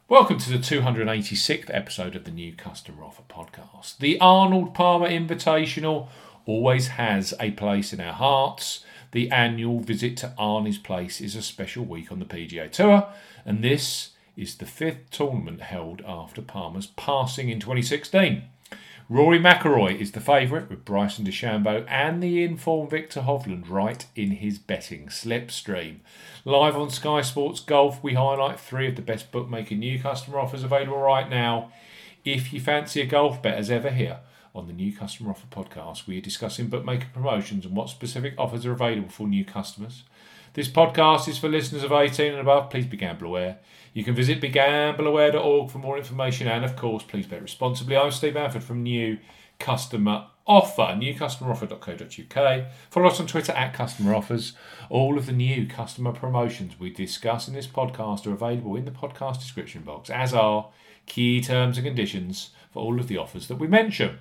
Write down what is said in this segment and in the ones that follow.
Welcome to the 286th episode of the New Customer Offer podcast. The Arnold Palmer Invitational always has a place in our hearts. The annual visit to Arnie's Place is a special week on the PGA Tour, and this is the fifth tournament held after Palmer's passing in 2016. Rory McIlroy is the favourite, with Bryson DeChambeau and the informed Victor Hovland right in his betting slipstream. Live on Sky Sports Golf, we highlight three of the best bookmaking new customer offers available right now. If you fancy a golf bet as ever here on the New Customer Offer podcast, we are discussing bookmaker promotions and what specific offers are available for new customers. This podcast is for listeners of 18 and above. Please be gamble aware. You can visit begambleaware.org for more information, and of course, please bet responsibly. I'm Steve Manford from New Customer Offer, newcustomeroffer.co.uk. Follow us on Twitter at Customer Offers. All of the new customer promotions we discuss in this podcast are available in the podcast description box, as are key terms and conditions for all of the offers that we mention.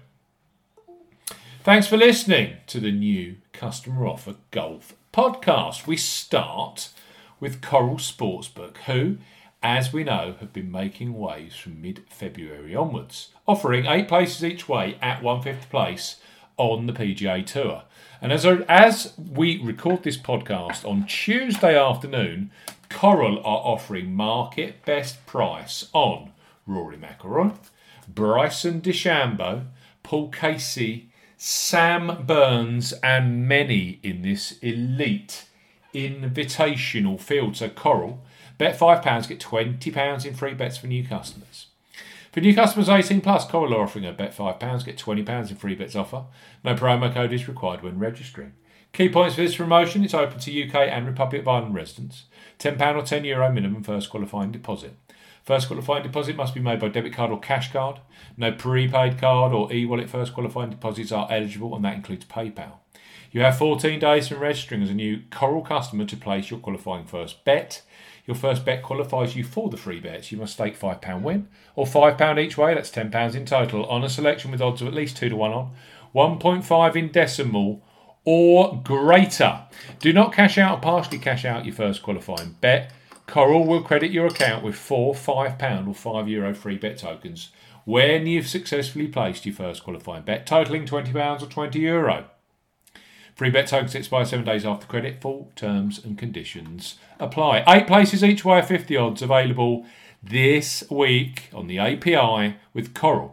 Thanks for listening to the New Customer Offer Golf podcast. We start with Coral Sportsbook, who, as we know, have been making waves from mid-February onwards, offering 8 places each way at 1/5 place on the PGA Tour. And as we record this podcast on Tuesday afternoon, Coral are offering market best price on Rory McIlroy, Bryson DeChambeau, Paul Casey, Sam Burns, and many in this elite invitational field. So Coral, bet £5, get £20 in free bets for new customers. For new customers 18 plus, Coral are offering a bet £5, get £20 in free bets offer. No promo code is required when registering. Key points for this promotion: it's open to UK and Republic of Ireland residents. £10 or €10 minimum first qualifying deposit. First qualifying deposit must be made by debit card or cash card. No prepaid card or e-wallet first qualifying deposits are eligible, and that includes PayPal. You have 14 days from registering as a new Coral customer to place your qualifying first bet. Your first bet qualifies you for the free bets. You must stake £5 win, or £5 each way, that's £10 in total, on a selection with odds of at least 2 to 1 on, 1.5 in decimal or greater. Do not cash out or partially cash out your first qualifying bet. Coral will credit your account with 4 £5 or €5 free bet tokens when you've successfully placed your first qualifying bet, totaling £20 or €20. Free bet tokens expire 7 days after credit. Full terms and conditions apply. 8 places each way, 50 odds available this week on the API with Coral.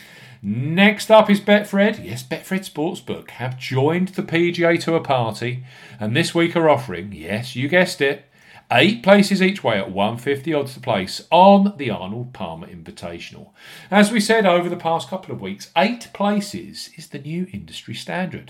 Next up is Betfred. Yes, Betfred Sportsbook have joined the PGA Tour party, and this week are offering, yes, you guessed it, 8 places each way at 150 odds to place on the Arnold Palmer Invitational. As we said over the past couple of weeks, 8 places is the new industry standard.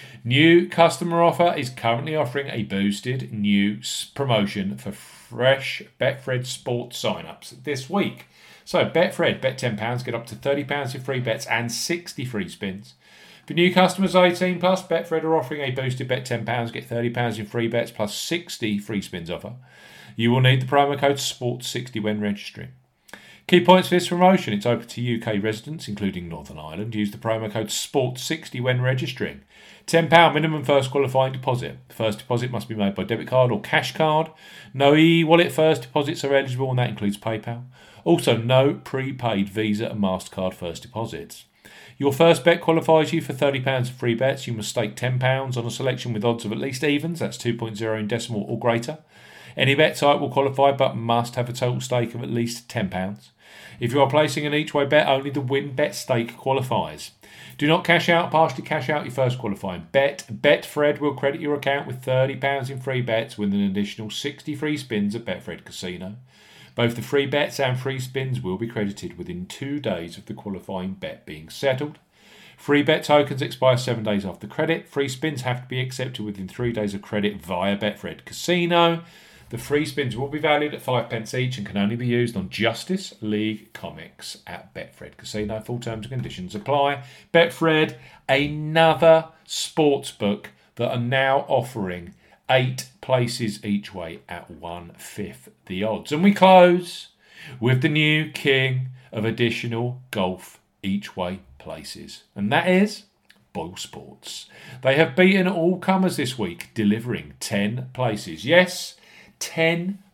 New Customer Offer is currently offering a boosted new promotion for fresh Betfred Sports sign-ups this week. So Betfred, bet £10, get up to £30 in free bets and 60 free spins. For new customers 18 plus, Betfred are offering a boosted bet £10, get £30 in free bets plus 60 free spins offer. You will need the promo code SPORTS60 when registering. Key points for this promotion: it's open to UK residents, including Northern Ireland. Use the promo code SPORTS60 when registering. £10 minimum first qualifying deposit. The first deposit must be made by debit card or cash card. No e-wallet first deposits are eligible, and that includes PayPal. Also, no prepaid Visa and MasterCard first deposits. Your first bet qualifies you for £30 of free bets. You must stake £10 on a selection with odds of at least evens, that's 2.0 in decimal or greater. Any bet type will qualify but must have a total stake of at least £10. If you are placing an each way bet, only the win bet stake qualifies. Do not cash out, partially cash out your first qualifying bet. Betfred will credit your account with £30 in free bets with an additional 60 free spins at Betfred Casino. Both the free bets and free spins will be credited within 2 days of the qualifying bet being settled. Free bet tokens expire 7 days after credit. Free spins have to be accepted within 3 days of credit via Betfred Casino. The free spins will be valued at 5p each and can only be used on Justice League Comics at Betfred Casino. Full terms and conditions apply. Betfred, another sportsbook that are now offering 8 places each way at 1/5 the odds. And we close with the new king of additional golf each way places, and that is Boyle Sports. They have beaten all comers this week, delivering 10 places. Yes, 10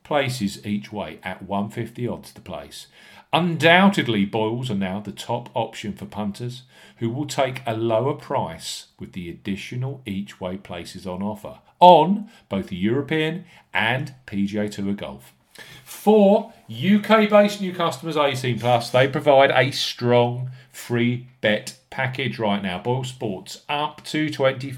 places each way at 150 odds to place. Undoubtedly, Boyles are now the top option for punters who will take a lower price with the additional each way places on offer on both the European and PGA Tour Golf. For UK-based new customers 18 plus, they provide a strong free bet package right now. Boyle Sports up to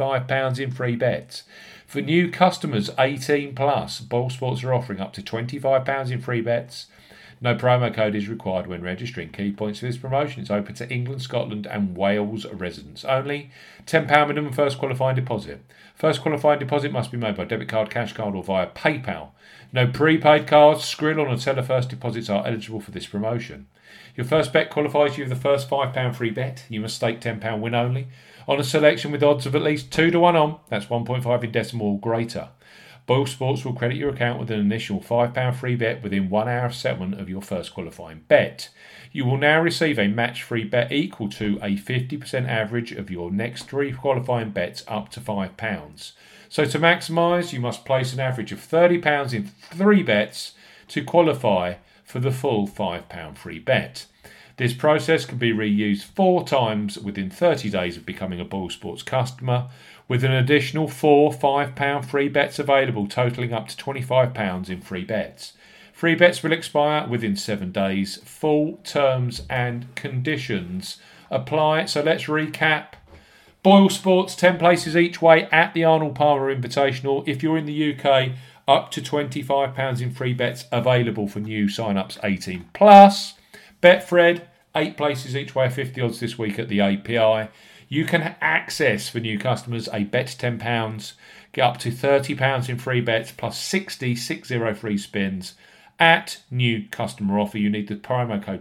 £25 in free bets. For new customers 18 plus, Boyle Sports are offering up to £25 in free bets. No promo code is required when registering. Key points for this promotion: it's open to England, Scotland and Wales residents only. £10 minimum first qualifying deposit. First qualifying deposit must be made by debit card, cash card or via PayPal. No prepaid cards, Skrill or Teller first deposits are eligible for this promotion. Your first bet qualifies you with the first £5 free bet. You must stake £10 win only on a selection with odds of at least 2 to 1 on. That's 1.5 in decimal or greater. Boyle Sports will credit your account with an initial £5 free bet within 1 hour of settlement of your first qualifying bet. You will now receive a match-free bet equal to a 50% average of your next 3 qualifying bets up to £5. So to maximise, you must place an average of £30 in 3 bets to qualify for the full £5 free bet. This process can be reused 4 times within 30 days of becoming a Boyle Sports customer, with an additional 4 £5 free bets available, totalling up to £25 in free bets. Free bets will expire within 7 days. Full terms and conditions apply. So let's recap. Boyle Sports, 10 places each way at the Arnold Palmer Invitational. If you're in the UK, up to £25 in free bets available for new sign-ups 18 plus. Betfred, 8 places each way, 50 odds this week at the API. You can access for new customers a bet £10, get up to £30 in free bets plus 60 free spins at new customer offer. You need the promo code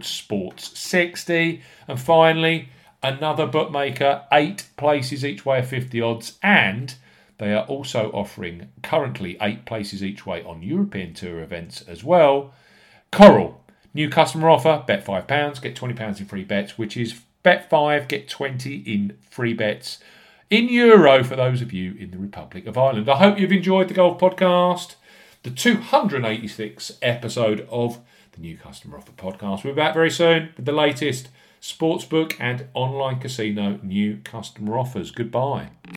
SPORTS60. And finally, another bookmaker, 8 places each way, 50 odds, and they are also offering currently 8 places each way on European Tour events as well. Coral, new customer offer, bet £5, get £20 in free bets, which is bet 5, get 20 in free bets in euro for those of you in the Republic of Ireland. I hope you've enjoyed the Golf Podcast, the 286th episode of the New Customer Offer Podcast. We'll be back very soon with the latest sportsbook and online casino new customer offers. Goodbye.